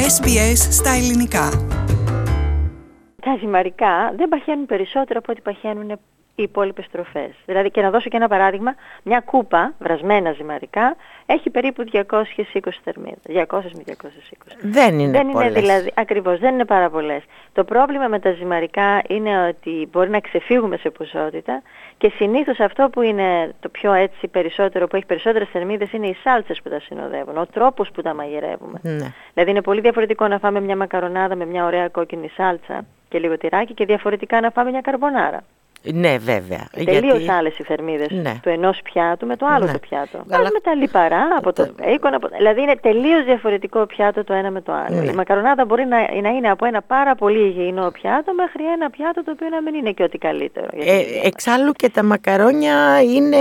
SBS στα ελληνικά. Τα ζυμαρικά δεν παχαίνουν περισσότερο από ό,τι παχαίνουν οι υπόλοιπες τροφές. Δηλαδή, και να δώσω και ένα παράδειγμα, μια κούπα βρασμένα ζυμαρικά έχει περίπου 220 θερμίδες. 200 με 220. Δεν είναι πολλές. Δηλαδή, ακριβώς, δεν είναι πάρα πολλές. Το πρόβλημα με τα ζυμαρικά είναι ότι μπορεί να ξεφύγουμε σε ποσότητα και συνήθως αυτό που είναι το πιο έτσι περισσότερο, που έχει περισσότερες θερμίδες, είναι οι σάλτσες που τα συνοδεύουν, ο τρόπος που τα μαγειρεύουμε. Ναι. Δηλαδή, είναι πολύ διαφορετικό να φάμε μια μακαρονάδα με μια ωραία κόκκινη σάλτσα και λίγο τυράκι και διαφορετικά να φάμε μια καρμπονάρα. Ναι, βέβαια. Τελείως άλλες οι θερμίδες του ενός πιάτου με το άλλο το πιάτο. Αλλά με τα λιπαρά, από το μπέικον, δηλαδή είναι τελείως διαφορετικό πιάτο το ένα με το άλλο. Η μακαρονάδα μπορεί να είναι από ένα πάρα πολύ υγιεινό πιάτο μέχρι ένα πιάτο το οποίο να μην είναι και ό,τι καλύτερο. Εξάλλου και τα μακαρόνια είναι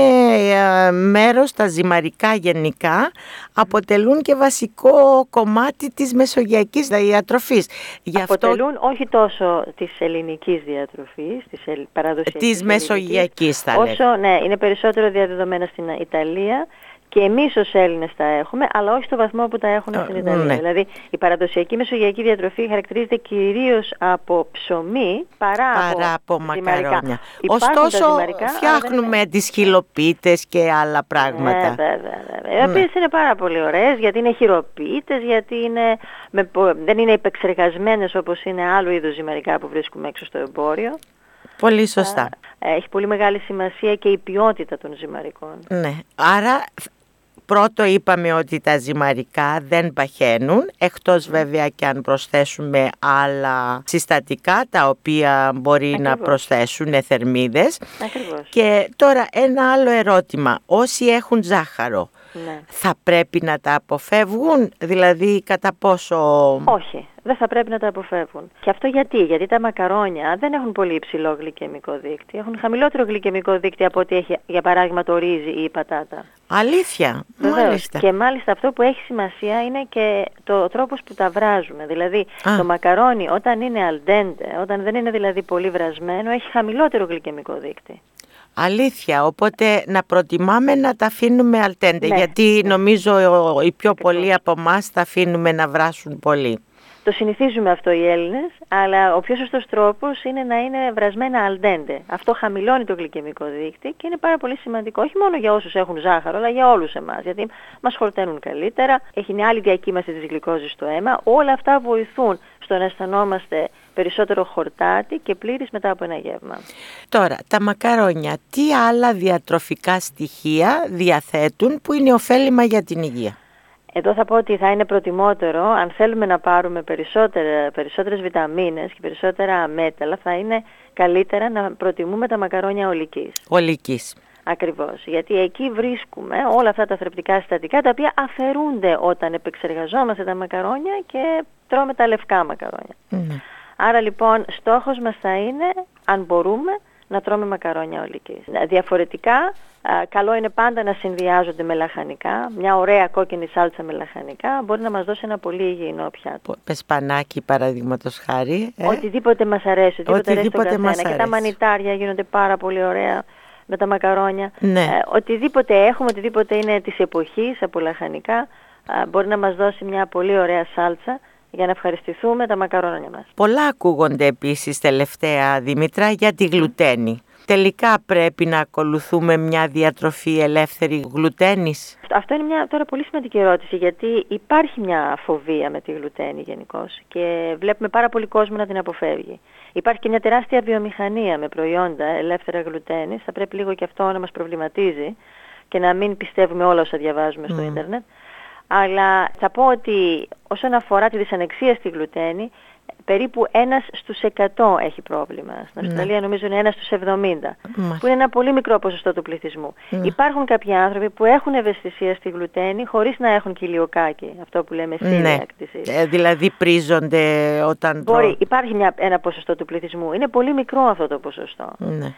μέρος, τα ζυμαρικά γενικά, αποτελούν και βασικό κομμάτι της μεσογειακής διατροφής. Αποτελούν όχι τόσο της ελληνικής διατροφής, της παραδοσιακής, της μεσογειακής θα όσο, ναι, είναι περισσότερο διαδεδομένα στην Ιταλία και εμείς ως Έλληνες τα έχουμε, αλλά όχι στο βαθμό που τα έχουν στην Ιταλία. Ναι. Δηλαδή η παραδοσιακή μεσογειακή διατροφή χαρακτηρίζεται κυρίως από ψωμί παρά από μακαρόνια. Ωστόσο φτιάχνουμε τις χυλοπίτες και άλλα πράγματα. Οι οποίες είναι πάρα πολύ ωραίες, γιατί είναι χειροποίητες, γιατί δεν είναι επεξεργασμένες όπως είναι άλλου είδους ζυμαρικά που βρίσκουμε έξω στο εμπόριο. Πολύ σωστά. Έχει πολύ μεγάλη σημασία και η ποιότητα των ζυμαρικών. Ναι, άρα πρώτο είπαμε ότι τα ζυμαρικά δεν παχαίνουν, εκτός βέβαια και αν προσθέσουμε άλλα συστατικά τα οποία μπορεί να προσθέσουν θερμίδες. Ακριβώς. Και τώρα ένα άλλο ερώτημα, όσοι έχουν ζάχαρο, θα πρέπει να τα αποφεύγουν, δηλαδή κατά πόσο... Όχι, δεν θα πρέπει να τα αποφεύγουν. Και αυτό γιατί τα μακαρόνια δεν έχουν πολύ υψηλό γλυκαιμικό δείκτη. Έχουν χαμηλότερο γλυκαιμικό δείκτη από ό,τι έχει για παράδειγμα το ρύζι ή η πατάτα. Αλήθεια, μάλιστα. Και μάλιστα αυτό που έχει σημασία είναι και το τρόπος που τα βράζουμε. Δηλαδή το μακαρόνι όταν είναι al dente, όταν δεν είναι δηλαδή πολύ βρασμένο, έχει χαμηλότερο γλυκαιμικό δείκτη. Αλήθεια, οπότε να προτιμάμε να τα αφήνουμε al dente, γιατί νομίζω οι πιο πολλοί από εμάς τα αφήνουμε να βράσουν πολύ. Το συνηθίζουμε αυτό οι Έλληνες, αλλά ο πιο σωστός τρόπος είναι να είναι βρασμένα al dente. Αυτό χαμηλώνει το γλυκαιμικό δείκτη και είναι πάρα πολύ σημαντικό, όχι μόνο για όσους έχουν ζάχαρο, αλλά για όλους εμάς, γιατί μας χορταίνουν καλύτερα, έχει μια άλλη διακύμαση της γλυκόζης στο αίμα, όλα αυτά βοηθούν στο να αισθανόμαστε περισσότερο χορτάτη και πλήρης μετά από ένα γεύμα. Τώρα, τα μακαρόνια, τι άλλα διατροφικά στοιχεία διαθέτουν που είναι ωφέλιμα για την υγεία? Εδώ θα πω ότι θα είναι προτιμότερο, αν θέλουμε να πάρουμε περισσότερες βιταμίνες και περισσότερα μέταλλα, θα είναι καλύτερα να προτιμούμε τα μακαρόνια ολικής. Ολικής. Ακριβώς, γιατί εκεί βρίσκουμε όλα αυτά τα θρεπτικά συστατικά τα οποία αφαιρούνται όταν επεξεργαζόμαστε τα μακαρόνια και τρώμε τα λευκά μακαρόνια. Άρα λοιπόν στόχος μας θα είναι, αν μπορούμε, να τρώμε μακαρόνια ολικής. Διαφορετικά, καλό είναι πάντα να συνδυάζονται με λαχανικά. Μια ωραία κόκκινη σάλτσα με λαχανικά μπορεί να μας δώσει ένα πολύ υγιεινό πιάτο. Πεσπανάκι παραδείγματος χάρη. Οτιδήποτε μας αρέσει, οτιδήποτε αρέσει στον καθένα. Και τα μανιτάρια γίνονται πάρα πολύ ωραία με τα μακαρόνια. Οτιδήποτε έχουμε, οτιδήποτε είναι της εποχής από λαχανικά, μπορεί να μας δώσει μια πολύ ωραία σάλτσα για να ευχαριστηθούμε τα μακαρόνια μας. Πολλά ακούγονται επίσης τελευταία, Δήμητρα, για τη γλουτένη. Τελικά πρέπει να ακολουθούμε μια διατροφή ελεύθερη γλουτένης? Αυτό είναι μια τώρα πολύ σημαντική ερώτηση, γιατί υπάρχει μια φοβία με τη γλουτένη γενικώς και βλέπουμε πάρα πολύ κόσμο να την αποφεύγει. Υπάρχει και μια τεράστια βιομηχανία με προϊόντα ελεύθερα γλουτένης, θα πρέπει λίγο και αυτό να μας προβληματίζει και να μην πιστεύουμε όλα όσα διαβάζουμε στο ίντερνετ. Αλλά θα πω ότι όσον αφορά τη δυσανεξία στη γλουτένη, περίπου 1 στους 100 έχει πρόβλημα. Στην Αυστραλία νομίζω είναι 1 στους 70, που είναι ένα πολύ μικρό ποσοστό του πληθυσμού. Υπάρχουν κάποιοι άνθρωποι που έχουν ευαισθησία στη γλουτένη χωρίς να έχουν κοιλιοκάκι, αυτό που λέμε celiac disease. Δηλαδή πρίζονται όταν υπάρχει ένα ποσοστό του πληθυσμού, είναι πολύ μικρό αυτό το ποσοστό.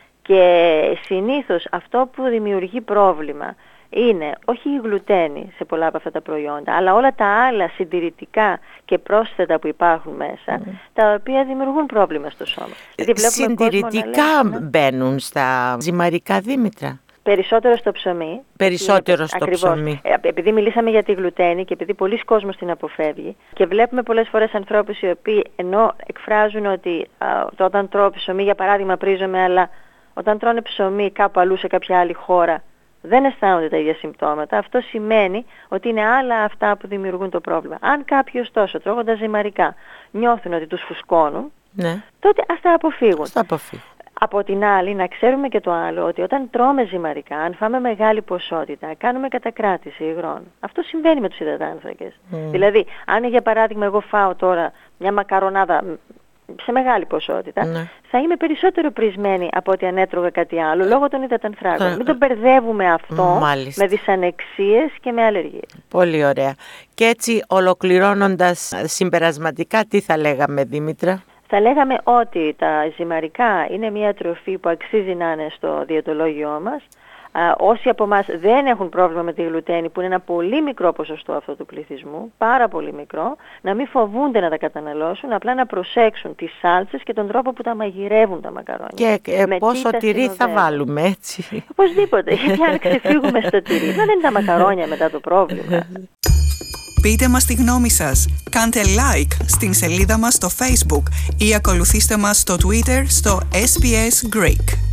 Και συνήθως αυτό που δημιουργεί πρόβλημα είναι όχι η γλουτένη σε πολλά από αυτά τα προϊόντα, αλλά όλα τα άλλα συντηρητικά και πρόσθετα που υπάρχουν μέσα, τα οποία δημιουργούν πρόβλημα στο σώμα. Συντηρητικά μπαίνουν στα ζυμαρικά, Δήμητρα? Περισσότερο στο ψωμί. Περισσότερο στο ψωμί. Επειδή μιλήσαμε για τη γλουτένη και επειδή πολλοί κόσμος την αποφεύγει και βλέπουμε πολλές φορές ανθρώπους οι οποίοι ενώ εκφράζουν ότι όταν τρώω ψωμί, για παράδειγμα, πρίζομαι, αλλά όταν τρώνε ψωμί κάπου αλλού σε κάποια άλλη χώρα δεν αισθάνονται τα ίδια συμπτώματα. Αυτό σημαίνει ότι είναι άλλα αυτά που δημιουργούν το πρόβλημα. Αν κάποιοι ωστόσο τρώγοντας ζυμαρικά νιώθουν ότι τους φουσκώνουν, ναι, τότε ας τα αποφύγουν. Από την άλλη, να ξέρουμε και το άλλο, ότι όταν τρώμε ζυμαρικά, αν φάμε μεγάλη ποσότητα, κάνουμε κατακράτηση υγρών. Αυτό συμβαίνει με τους υδατάνθρακες. Δηλαδή, αν για παράδειγμα εγώ φάω τώρα μια μακαρονάδα σε μεγάλη ποσότητα, θα είμαι περισσότερο πρισμένη από ότι αν έτρωγα κάτι άλλο, λόγω των υδατανθράκων. Μην το μπερδεύουμε αυτό με δυσανεξίες και με αλλεργίες. Πολύ ωραία. Και έτσι, ολοκληρώνοντας συμπερασματικά, τι θα λέγαμε, Δήμητρα? Θα λέγαμε ότι τα ζυμαρικά είναι μια τροφή που αξίζει να είναι στο διαιτολόγιό μας. Όσοι από εμάς δεν έχουν πρόβλημα με τη γλουτένη, που είναι ένα πολύ μικρό ποσοστό αυτού του πληθυσμού, πάρα πολύ μικρό, να μην φοβούνται να τα καταναλώσουν, απλά να προσέξουν τις σάλτσες και τον τρόπο που τα μαγειρεύουν τα μακαρόνια. Και πόσο τυρί θα βάλουμε, έτσι? Οπωσδήποτε, γιατί αν ξεφύγουμε στο τυρί, δεν είναι τα μακαρόνια μετά το πρόβλημα. Πείτε μας τη γνώμη σας, κάντε like στην σελίδα μας στο Facebook ή ακολουθήστε μας στο Twitter στο SBS Greek.